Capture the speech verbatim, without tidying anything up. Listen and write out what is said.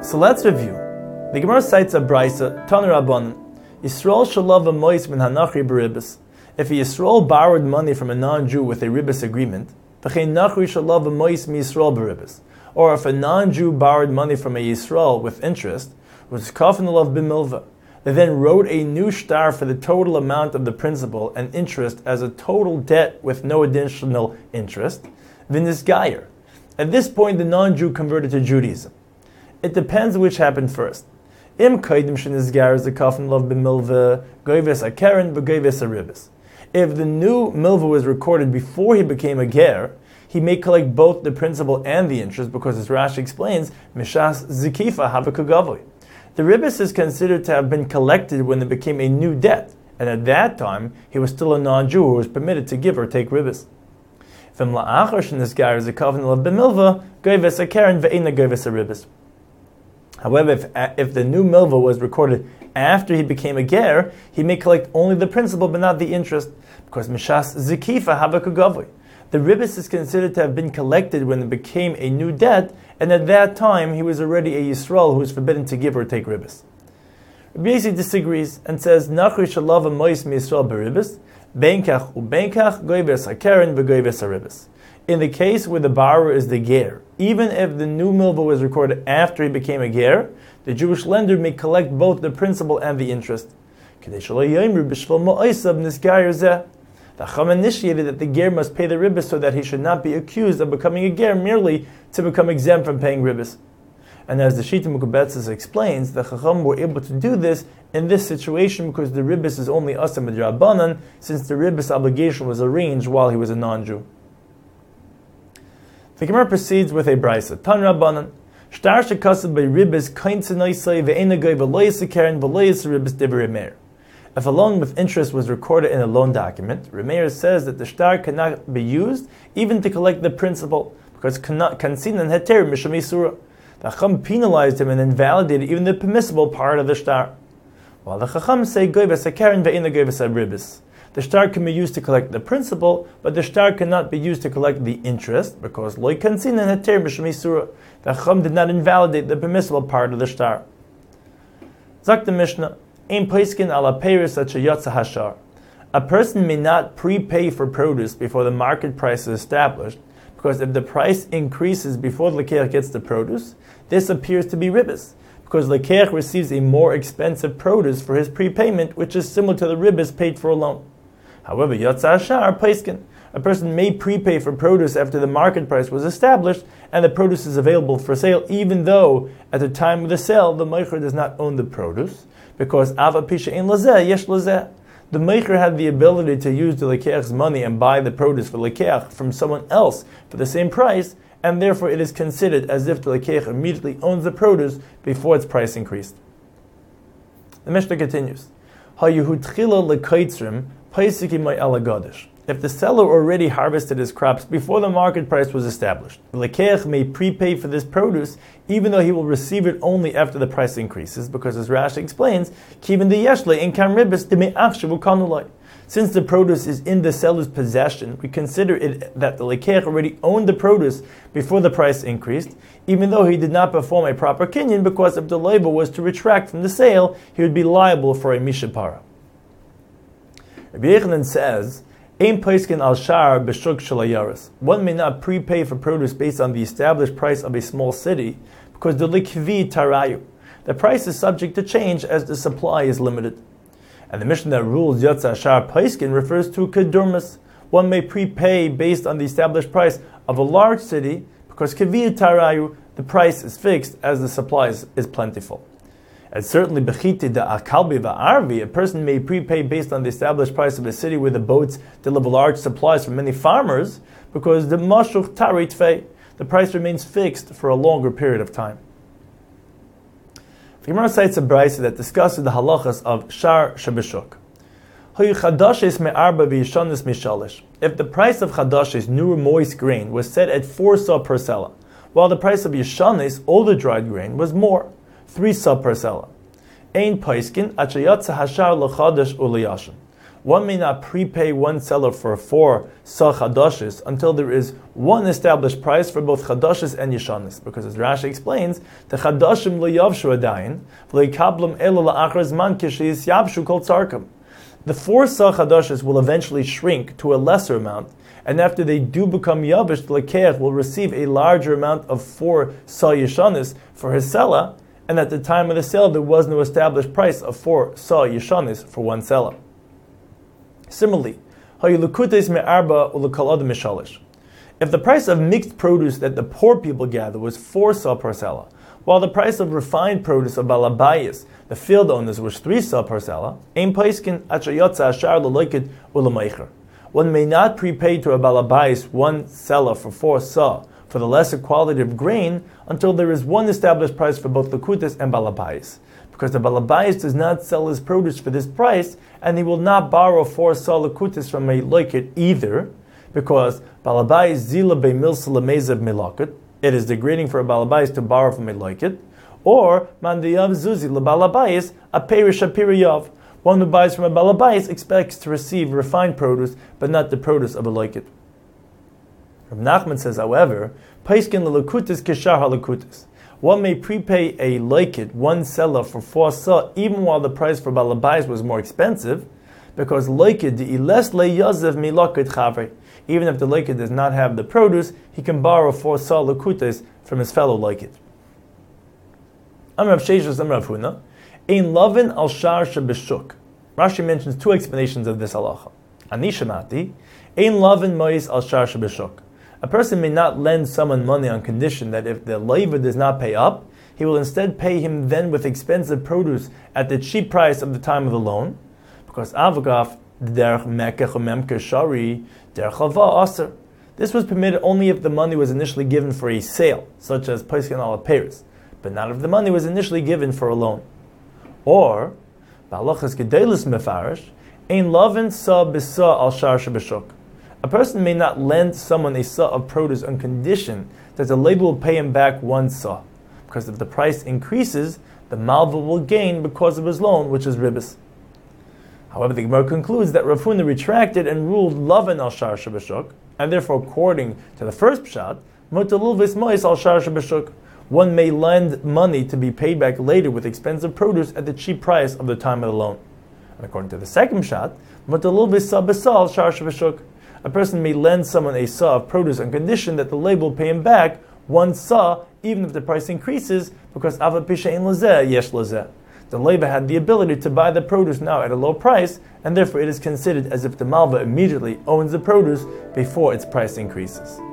So let's review. The Gemara cites a brisa, Tanu Rabbanan, Yisrael shalav amois min hanachri b'ribis. If a Yisrael borrowed money from a non-Jew with a ribis agreement, v'chein nachri shalav amois mi Yisrael b'ribis. Or if a non-Jew borrowed money from a Yisrael with interest, was kafin alav b'milva. They then wrote a new shtar for the total amount of the principal and interest as a total debt with no additional interest, v'nisgayer. At this point, the non-Jew converted to Judaism. It depends which happened first. Im kaidim shenizgar is the kafin alav b'milva, goyves akeren b'goyves aribis. If the new milva was recorded before he became a ger, he may collect both the principal and the interest because, as Rashi explains, mishas zikifa havakagavoy. The ribis is considered to have been collected when it became a new debt, and at that time he was still a non-Jew who was permitted to give or take ribis. However, if, if the new milva was recorded after he became a ger, he may collect only the principal but not the interest, because mishas zikifa havakagavoy. The ribis is considered to have been collected when it became a new debt, and at that time he was already a Yisrael who was forbidden to give or take ribis. Rabbi Yossi disagrees and says, Nachri shalav amois mi Yisrael beribis, benkach ubenkach goyves hakeren v'goyves haribis. In the case where the borrower is the ger, even if the new milva was recorded after he became a ger, the Jewish lender may collect both the principal and the interest. The Chacham initiated that the ger must pay the ribis so that he should not be accused of becoming a ger merely to become exempt from paying ribis. And as the Shita Mukabetzes explains, the Chacham were able to do this in this situation because the ribis is only asam b'drabanan, since the ribis obligation was arranged while he was a non-Jew. The Gemara proceeds with a brisa. Tan Rabbanan, shtar shekasad by ribis kain tzenoisai ve'ena goy v'loyis akeren v'loyis ribis divrei meir. If a loan with interest was recorded in a loan document, Remeir says that the shtar cannot be used even to collect the principal, because kansinan heter misham isura. The Chacham penalized him and invalidated even the permissible part of the shtar. While the Chacham say goyves hakeren ve'ena goyves haribis. The shtar can be used to collect the principal, but the shtar cannot be used to collect the interest, because loy kansinan heter misham isura. The Chacham did not invalidate the permissible part of the shtar. Zak the Mishnah. A person may not prepay for produce before the market price is established, because if the price increases before the lekeach gets the produce, this appears to be ribis, because the lekeach receives a more expensive produce for his prepayment, which is similar to the ribis paid for a loan. However, yotza hashar paiskin, a person may prepay for produce after the market price was established and the produce is available for sale, even though at the time of the sale the meicher does not own the produce, because ava pisha ein lazeh yesh lazeh. The meicher had the ability to use the lekeach's money and buy the produce for lekeach from someone else for the same price, and therefore it is considered as if the lekeach immediately owns the produce before its price increased. The Mishnah continues, Hayuhutchila lekaitzrim paisiki may alagadish. If the seller already harvested his crops before the market price was established, the lekeach may prepay for this produce, even though he will receive it only after the price increases, because as Rashi explains, Kivin the yeshle in kam ribis de me'achshavu kanulai. Since the produce is in the seller's possession, we consider it that the lekeach already owned the produce before the price increased, even though he did not perform a proper kinyan, because if the labor was to retract from the sale, he would be liable for a mishapara. Rabbi Yechanan says, Ein poiskin al shar b'shuk shalayaris. One may not prepay for produce based on the established price of a small city, because the likvi tarayu. The price is subject to change as the supply is limited. And the Mishnah that rules yotza shar poiskin refers to kedurmas. One may prepay based on the established price of a large city, because kvi tarayu, the price is fixed as the supply is, is plentiful. And certainly, bechiti da akalbi va'arvi, a person may prepay based on the established price of a city where the boats deliver large supplies from many farmers, because the mashuch tari tfei, the price remains fixed for a longer period of time. The Gemara cites a brisa that discusses the halachas of shar shabishuk. If the price of chadashis, new moist grain, was set at four sa per sela, while the price of yeshanis, older dried grain, was more, three sa per sela. Ein paiskin achayatza hashar lachadash uliyashin. one may not prepay one seller for four sa chadashes until there is one established price for both chadashes and yeshanis. Because as Rashi explains, the chadashim lo yavshu adayin, v'lo yikablam elo la'achar zman kishis yavshu kol tzarkam. The four sa chadashes will eventually shrink to a lesser amount, and after they do become yavish, the lekeach will receive a larger amount of four sa yeshanis for his seller, and at the time of the sale there was no established price of four sa yeshanis for one seller. Similarly, if the price of mixed produce that the poor people gather was four sa per seller, while the price of refined produce of balabayas, the field owners, was three sa per seller, one may not prepay to a balabayas one seller for four sa for the lesser quality of grain until there is one established price for both Lakutis and balabayas. Because the balabayas does not sell his produce for this price, and he will not borrow four sa lakutis from a loikit either, because balabayas zila be milsala mezav milakut, it is degrading for a balabayas to borrow from a loikit, or mandiyav zuzi lebalabayas a perish apiriyav, one who buys from a balabayas expects to receive refined produce, but not the produce of a loikit. Rav Nachman says, however, paiskin lelakutis kishar halakutis. One may prepay a loikit, one seller, for four sa, even while the price for balabayas was more expensive, because loikit di iles le yazev milakit chavre. Even if the loikit does not have the produce, he can borrow four sa lakutes from his fellow loikit. Amrav Sheshus Amrav Huna, ein lavin al shar shebeshuk. Rashi mentions two explanations of this halacha. Ani shamati, ein lavin mois al shar shebeshuk. A person may not lend someone money on condition that if the leiva does not pay up, he will instead pay him then with expensive produce at the cheap price of the time of the loan, because avgaf derech mekech memker shari derech hava aser. This was permitted only if the money was initially given for a sale, such as paiskin al peris, but not if the money was initially given for a loan. Or ba'alachas gedelis mefarish ein lavin sa b'sa al shar shebeshuk. A person may not lend someone a sa of produce on condition that the label will pay him back one sa, because if the price increases, the malva will gain because of his loan, which is ribis. However, the Gemara concludes that Rav Huna retracted and ruled lavin al shar shebeshuk, and therefore, according to the first pshat, mutalul v'ismois al shar shebeshuk, one may lend money to be paid back later with expensive produce at the cheap price of the time of the loan. And according to the second pshat, mutalul v'sa b'sa al shar shebeshuk, a person may lend someone a sa of produce on condition that the label will pay him back one sa, even if the price increases, because ava pisha in lazeh yesh lazeh. The label had the ability to buy the produce now at a low price, and therefore it is considered as if the malva immediately owns the produce before its price increases.